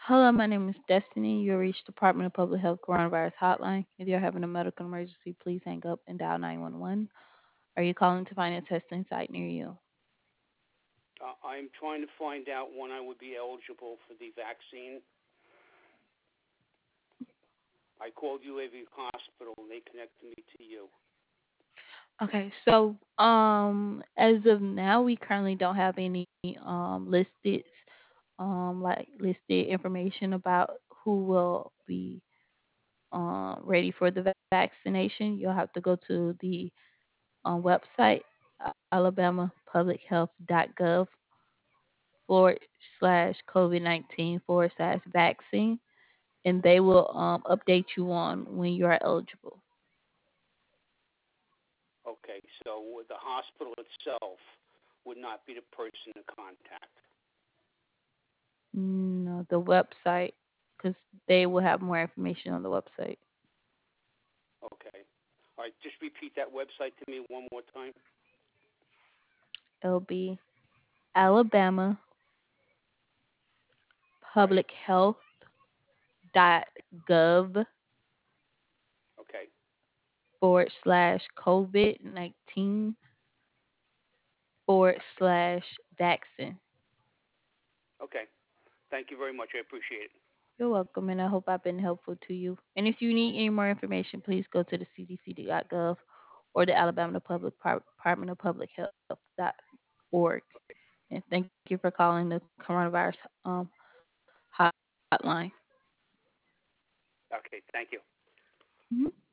Hello, my name is Destiny. You reached Department of Public Health Coronavirus Hotline. If you're having a medical emergency, please hang up and dial 911. Are you calling to find a testing site near you? I'm trying to find out when I would be eligible for the vaccine. I called UAV Hospital and they connected me to you. Okay, so as of now, we currently don't have any listed listed information about who will be ready for the vaccination. You'll have to go to the website alabamapublichealth.gov /COVID-19 /vaccine, and they will update you on when you are eligible. Okay, so the hospital itself would not be the person to contact. No, the website, because they will have more information on the website. Okay. All right, just repeat that website to me one more time. It'll be Alabama Right. Public Health.gov Okay. /COVID-19 /vaccine. Okay. Thank you very much. I appreciate it. You're welcome, and I hope I've been helpful to you. And if you need any more information, please go to the cdc.gov or the Alabama Department of Public Health.org. And thank you for calling the coronavirus hotline. Okay, thank you. Mhm.